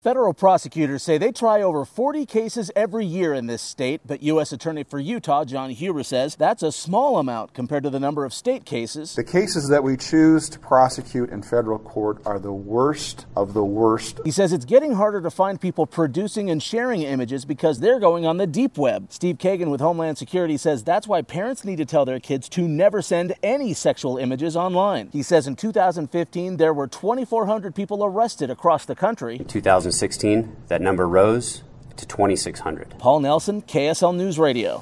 Federal prosecutors say they try over 40 cases every year in this state, but U.S. Attorney for Utah, John Huber, says that's a small amount compared to the number of state cases. The cases that we choose to prosecute in federal court are the worst of the worst. He says it's getting harder to find people producing and sharing images because they're going on the deep web. Steve Kagan with Homeland Security says that's why parents need to tell their kids to never send any sexual images online. He says in 2015, there were 2,400 people arrested across the country. In 2016, that number rose to 2,600. Paul Nelson, KSL News Radio.